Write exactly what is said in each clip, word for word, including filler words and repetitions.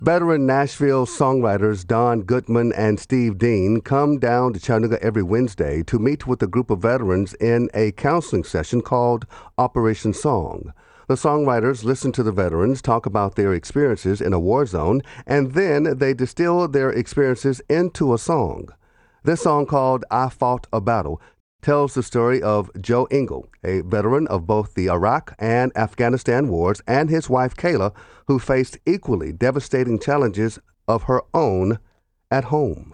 Veteran Nashville songwriters Don Goodman and Steve Dean come down to Chattanooga every Wednesday to meet with a group of veterans in a counseling session called Operation Song. The songwriters listen to the veterans talk about their experiences in a war zone, and then they distill their experiences into a song. This song, called I Fought a Battle, tells the story of Joe Engel, a veteran of both the Iraq and Afghanistan wars, and his wife Kayla, who faced equally devastating challenges of her own at home.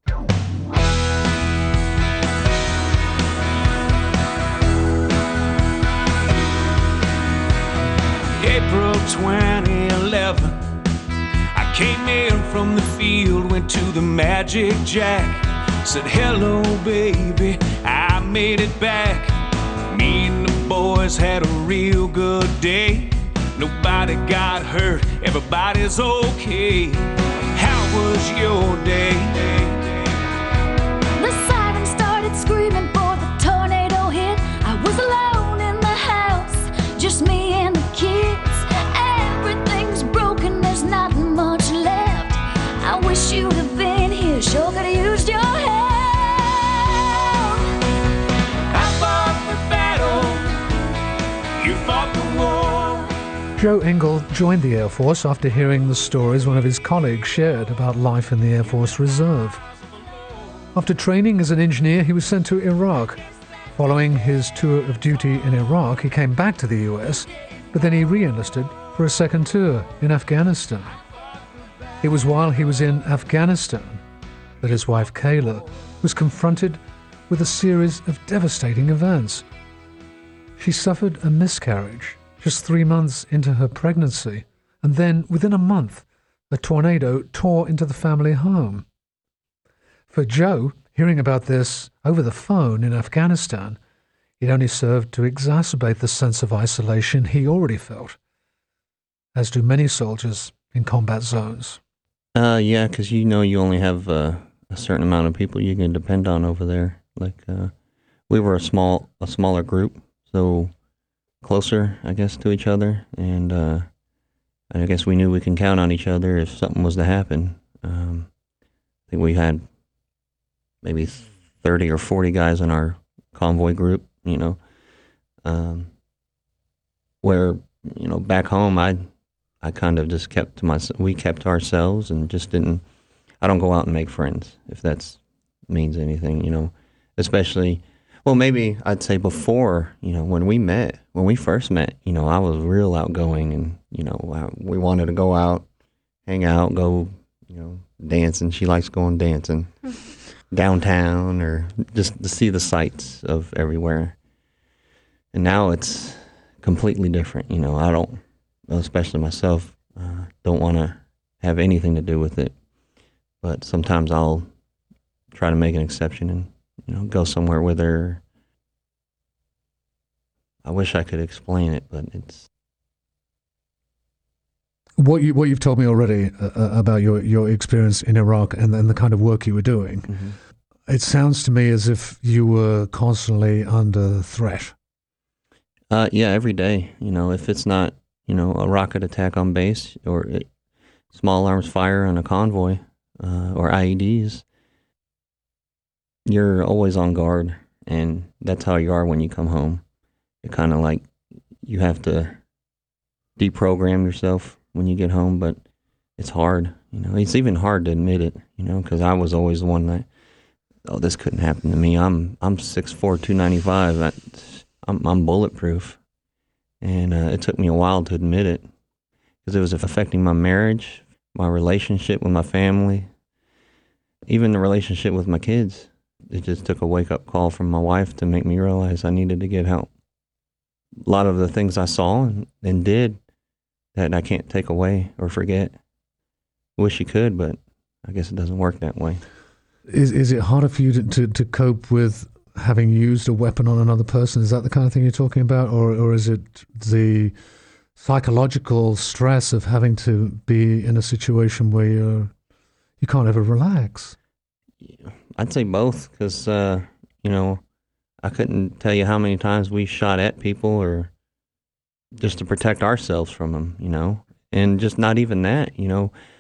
April twenty eleven, I came in from the field, went to the Magic Jack. Said, hello, baby, I made it back. Me and the boys had a real good day. Nobody got hurt, everybody's okay. How was your day? The siren started screaming for the tornado hit. I was alone in the house, just me and the kids. Everything's broken, there's not much left. I wish you'd have been here, sure could've used your help. Joe Engel joined the Air Force after hearing the stories one of his colleagues shared about life in the Air Force Reserve. After training as an engineer, he was sent to Iraq. Following his tour of duty in Iraq, he came back to the U S, but then he re-enlisted for a second tour in Afghanistan. It was while he was in Afghanistan that his wife Kayla was confronted with a series of devastating events. She suffered a miscarriage just three months into her pregnancy, and then within a month, a tornado tore into the family home. For Joe, hearing about this over the phone in Afghanistan, it only served to exacerbate the sense of isolation he already felt, as do many soldiers in combat zones. Uh, yeah, because you know you only have uh, a certain amount of people you can depend on over there. Like, uh, we were a small, a smaller group, so closer, I guess, to each other, and uh, I guess we knew we can count on each other if something was to happen. Um, I think we had maybe thirty or forty guys in our convoy group, you know, um, where, you know, back home, I I kind of just kept to myself, we kept to ourselves and just didn't, I don't go out and make friends, if that means anything, you know, especially... Well, maybe I'd say before, you know, when we met, when we first met, you know, I was real outgoing and, you know, I, we wanted to go out, hang out, go, you know, dancing. She likes going dancing downtown or just to see the sights of everywhere. And now it's completely different. You know, I don't, especially myself, uh, don't want to have anything to do with it. But sometimes I'll try to make an exception and, you know, go somewhere with her. I wish I could explain it, but it's... What, you, what you've told me already uh, about your, your experience in Iraq and, and the kind of work you were doing, mm-hmm. It sounds to me as if you were constantly under threat. Uh, yeah, every day. You know, if it's not, you know, a rocket attack on base or it, small arms fire on a convoy uh, or I E Ds, you're always on guard, and that's how you are when you come home. You're kind of like, you have to deprogram yourself when you get home, but it's hard. You know, it's even hard to admit it, you know, because I was always the one that, oh, this couldn't happen to me. I'm I'm six foot four, two ninety-five. I, I'm, I'm bulletproof. And uh, it took me a while to admit it, because it was affecting my marriage, my relationship with my family, even the relationship with my kids. It just took a wake-up call from my wife to make me realize I needed to get help. A lot of the things I saw and, and did that I can't take away or forget. Wish you could, but I guess it doesn't work that way. Is is it harder for you to, to, to cope with having used a weapon on another person? Is that the kind of thing you're talking about? Or, or is it the psychological stress of having to be in a situation where you're, you can't ever relax? Yeah. I'd say both, because, uh, you know, I couldn't tell you how many times we shot at people or just to protect ourselves from them, you know, and just not even that, you know.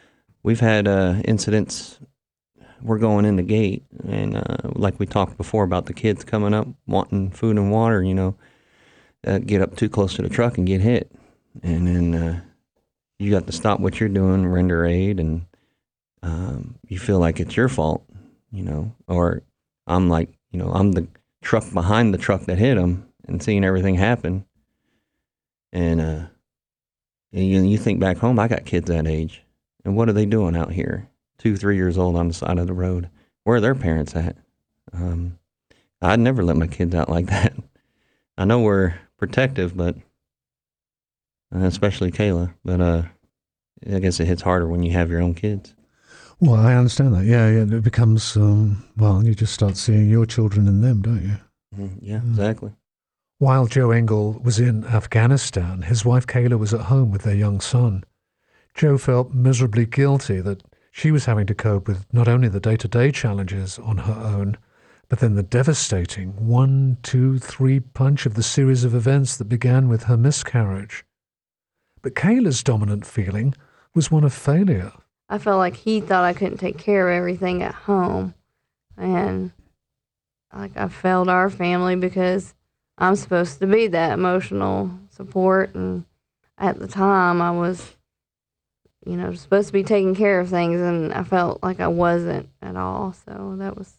we've had uh, incidents. We're going in the gate, and uh, like we talked before about the kids coming up wanting food and water, you know, uh, get up too close to the truck and get hit. And then uh, you got to stop what you're doing, render aid, and um, you feel like it's your fault, you know, or I'm like, you know, I'm the truck behind the truck that hit him and seeing everything happen. And, uh, and you, you think back home, I got kids that age, and what are they doing out here? Two, three years old on the side of the road. Where are their parents at? Um, I'd never let my kids out like that. I know we're protective, but uh, especially Kayla, but uh, I guess it hits harder when you have your own kids. Well, I understand that. Yeah, yeah. It becomes, um, well, you just start seeing your children in them, don't you? Mm-hmm. Yeah, exactly. While Joe Engel was in Afghanistan, his wife Kayla was at home with their young son. Joe felt miserably guilty that she was having to cope with not only the day-to-day challenges on her own, but then the devastating one, two, three punch of the series of events that began with her miscarriage. But Kayla's dominant feeling was one of failure. I felt like he thought I couldn't take care of everything at home. And like I failed our family because I'm supposed to be that emotional support. And at the time I was, you know, supposed to be taking care of things, and I felt like I wasn't at all. So that was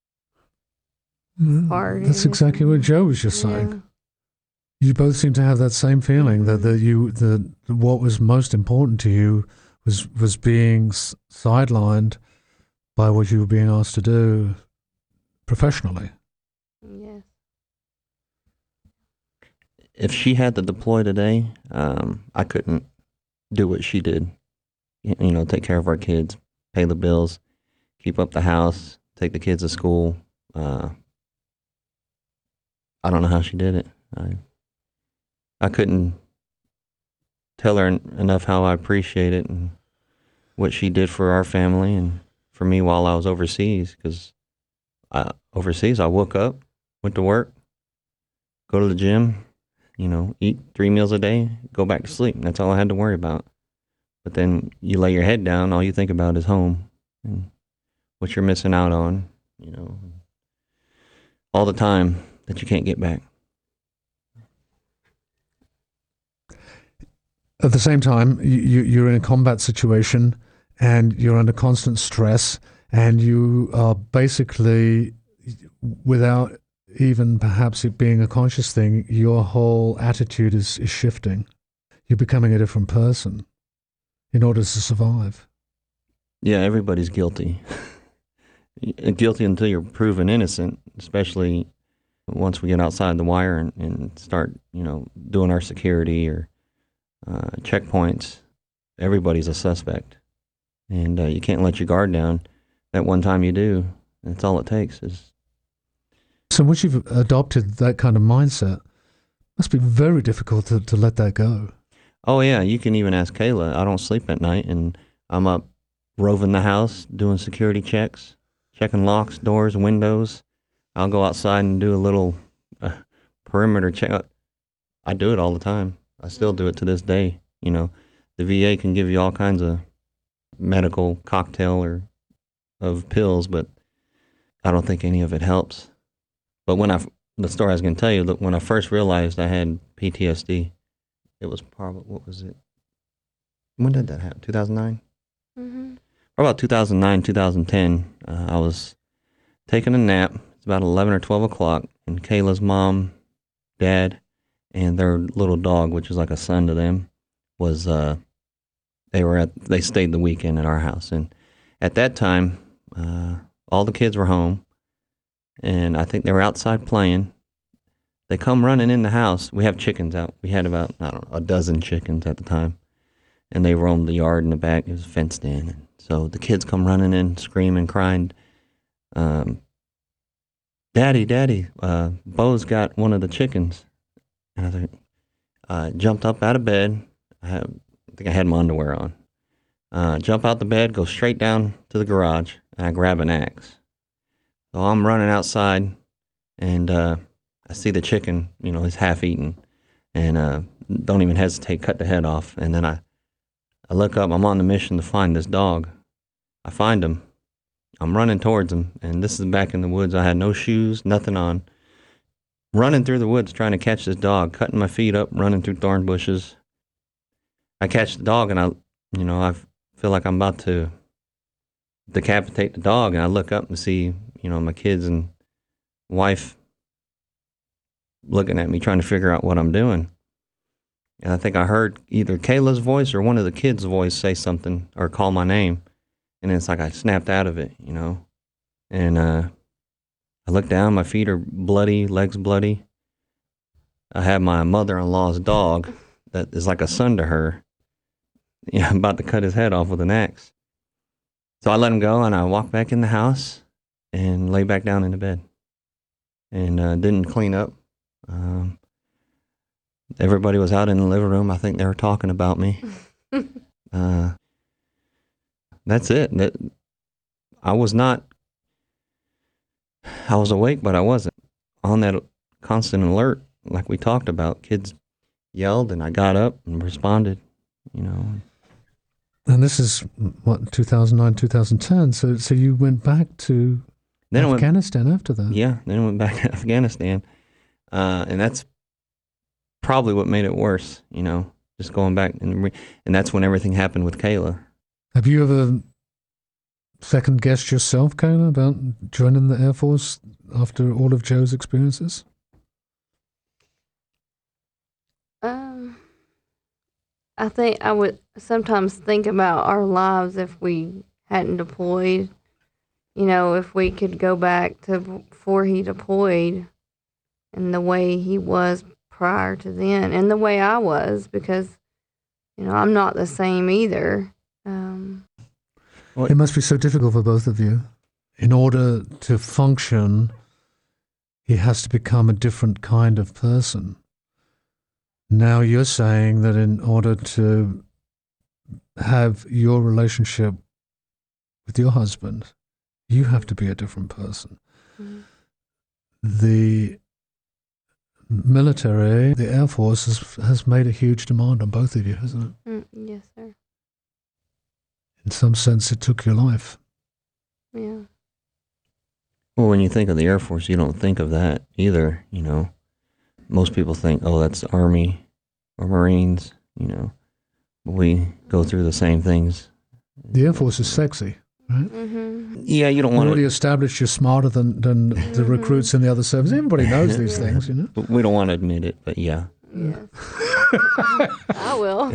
Mm, hard. That's exactly what Joe was just saying. Yeah. You both seem to have that same feeling that, that you that what was most important to you was was being s- sidelined by what you were being asked to do professionally. Yes. If she had to deploy today, um, I couldn't do what she did. You you know, take care of our kids, pay the bills, keep up the house, take the kids to school. Uh, I don't know how she did it. I I couldn't tell her en- enough how I appreciate it and what she did for our family and for me while I was overseas. Because overseas, I woke up, went to work, go to the gym, you know, eat three meals a day, go back to sleep. That's all I had to worry about. But then you lay your head down, all you think about is home and what you're missing out on, you know, all the time that you can't get back. At the same time, you, you're in a combat situation and you're under constant stress, and you are basically, without even perhaps it being a conscious thing, your whole attitude is, is shifting. You're becoming a different person in order to survive. Yeah, everybody's guilty. Guilty until you're proven innocent, especially once we get outside the wire and, and start, you know, doing our security or uh, checkpoints. Everybody's a suspect. And uh, you can't let your guard down. That one time you do, that's all it takes. Is So once you've adopted that kind of mindset, it must be very difficult to, to let that go. Oh, yeah, you can even ask Kayla. I don't sleep at night, and I'm up roving the house, doing security checks, checking locks, doors, windows. I'll go outside and do a little uh, perimeter check. I do it all the time. I still do it to this day. You know, the V A can give you all kinds of medical cocktail or of pills, but I don't think any of it helps. But when I, the story I was going to tell you, that when I first realized I had P T S D, it was probably, what was it? When did that happen? two thousand nine? Mm-hmm. About two thousand nine, two thousand ten, uh, I was taking a nap. It's about eleven or twelve o'clock, and Kayla's mom, dad, and their little dog, which is like a son to them, was, uh, they were at, they stayed the weekend at our house. And at that time, uh, all the kids were home, and I think they were outside playing. They come running in the house. We have chickens out. We had about, I don't know, a dozen chickens at the time. And they roamed the yard in the back. It was fenced in. And so the kids come running in, screaming, crying. Um, Daddy, Daddy, uh, Bo's got one of the chickens. And I think, uh, jumped up out of bed. I, have, I think I had my underwear on. Uh, jump out the bed, go straight down to the garage, and I grab an axe. So I'm running outside, and uh, I see the chicken, you know, he's half eaten, and uh, don't even hesitate, cut the head off. And then I, I look up, I'm on the mission to find this dog. I find him. I'm running towards him, and this is back in the woods. I had no shoes, nothing on. Running through the woods trying to catch this dog, cutting my feet up, running through thorn bushes. I catch the dog, and I, you know, I feel like I'm about to decapitate the dog, and I look up and see, you know, my kids and wife looking at me, trying to figure out what I'm doing. And I think I heard either Kayla's voice or one of the kids' voice say something or call my name. And it's like I snapped out of it, you know. And uh, I look down, my feet are bloody, legs bloody. I have my mother-in-law's dog that is like a son to her. You know, I'm about to cut his head off with an axe. So I let him go, and I walked back in the house and lay back down in the bed. And uh, didn't clean up. Um, everybody was out in the living room. I think they were talking about me. uh, that's it. That, I was not, I was awake, but I wasn't on that constant alert like we talked about. Kids yelled, and I got up and responded, you know. And this is, what, two thousand nine, two thousand ten, so so you went back to then Afghanistan went, after that. Yeah, then I went back to Afghanistan. Uh, and that's probably what made it worse, you know, just going back. And, re- and that's when everything happened with Kayla. Have you ever second-guessed yourself, Kayla, about joining the Air Force after all of Joe's experiences? Um, I think I would sometimes think about our lives if we hadn't deployed. You know, if we could go back to before he deployed and the way he was prior to then and the way I was, because, you know, I'm not the same either. Um, well, it must be so difficult for both of you. In order to function, he has to become a different kind of person. Now you're saying that in order to have your relationship with your husband, you have to be a different person. Mm-hmm. The military, the Air Force, has, has made a huge demand on both of you, hasn't it? Mm, yes, sir. In some sense, it took your life. Yeah. Well, when you think of the Air Force, you don't think of that either, you know. Most people think, oh, that's Army or Marines, you know. We go through the same things. The Air Force is sexy, right? Mm-hmm. Yeah, you don't you want to... already established you're smarter than, than mm-hmm. the recruits in the other service. Everybody knows these yeah. things, you know. We don't want to admit it, but yeah. Yes. I will.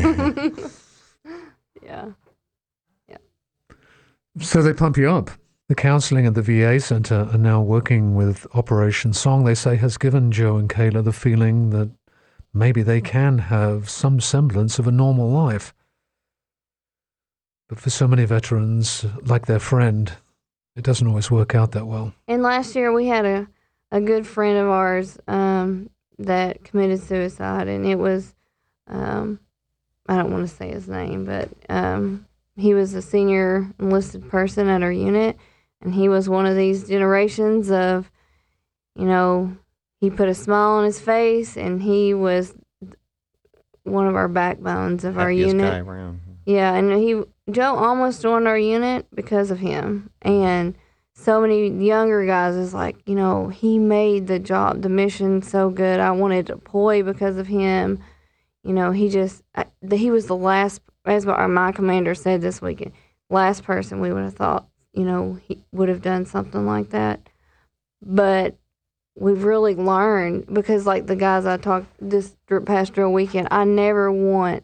yeah. Yeah. So they pump you up. The counseling at the V A Center are now working with Operation Song, they say, has given Joe and Kayla the feeling that maybe they can have some semblance of a normal life. But for so many veterans, like their friend, it doesn't always work out that well. And last year we had a, a good friend of ours um, that committed suicide, and it was, um, I don't want to say his name, but um, he was a senior enlisted person at our unit, and he was one of these generations of, you know, he put a smile on his face, and he was one of our backbones of our Happiest unit. guy around. Yeah, and he Joe almost joined our unit because of him. And so many younger guys is like, you know, he made the job, the mission so good. I wanted to deploy because of him. You know, he just, I, the, he was the last, as our, my commander said this weekend, last person we would have thought, you know, he would have done something like that. But we've really learned, because like the guys I talked this past drill weekend, I never want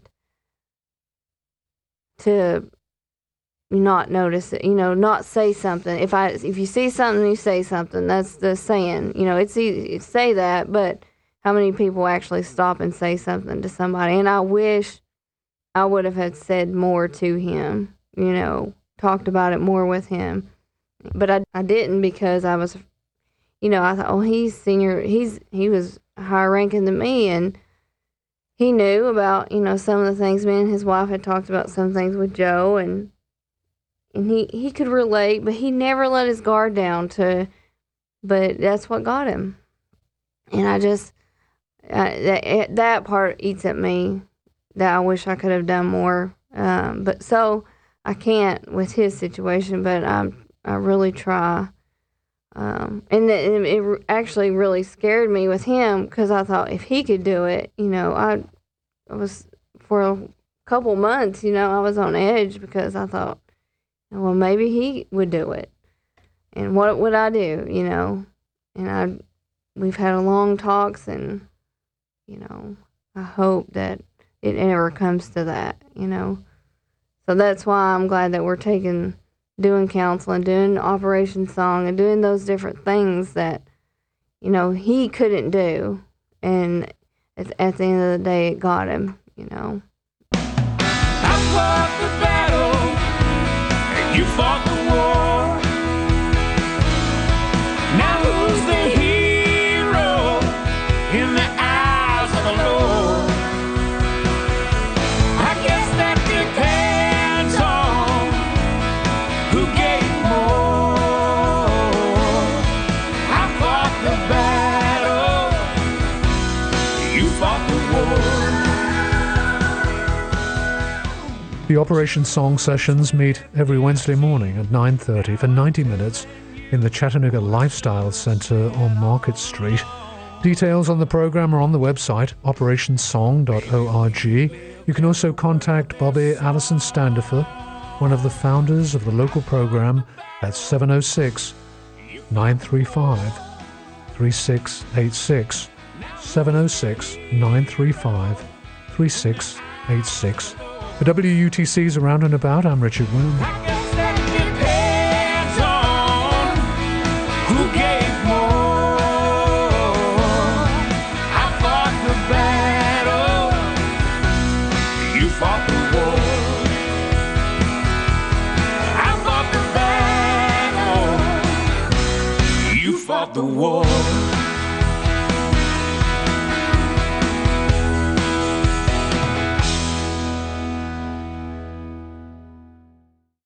to not notice it, you know, not say something. If I, if you see something, you say something. That's the saying. You know, it's easy to say that, but how many people actually stop and say something to somebody? And I wish I would have had said more to him, you know, talked about it more with him. But I, I didn't, because I was, you know, I thought, oh, he's senior, he's, he was higher ranking than me, and he knew about, you know, some of the things. Me and his wife had talked about some things with Joe, and and he, he could relate, but he never let his guard down to, but that's what got him. And I just, uh, that, that part eats at me, that I wish I could have done more. Um, but so I can't with his situation, but I I really try. Um, and it, it actually really scared me with him because I thought if he could do it, you know, I, I was for a couple months, you know, I was on edge because I thought, well, maybe he would do it. And what would I do, you know? And I, we've had a long talks, and, you know, I hope that it never comes to that, you know? So that's why I'm glad that we're taking, doing counseling, doing Operation Song, and doing those different things that, you know, he couldn't do. And at, at the end of the day, it got him, you know. I fought the battle, and you fought the war. Now who's the hero in the eyes of the Lord? I guess that depends on who gave more. I fought the battle, you fought the war. The Operation Song sessions meet every Wednesday morning at nine thirty for ninety minutes in the Chattanooga Lifestyle Center on Market Street. Details on the program are on the website, operation song dot org. You can also contact Bobby Allison Standifer, one of the founders of the local program, at seven oh six, nine three five, three six eight six, seven oh six, nine three five, three six eight six. For W U T C's Around and About, I'm Richard Wynn. I guess that depends on who gave more. I fought the battle, you fought the war. I fought the battle, you fought the war.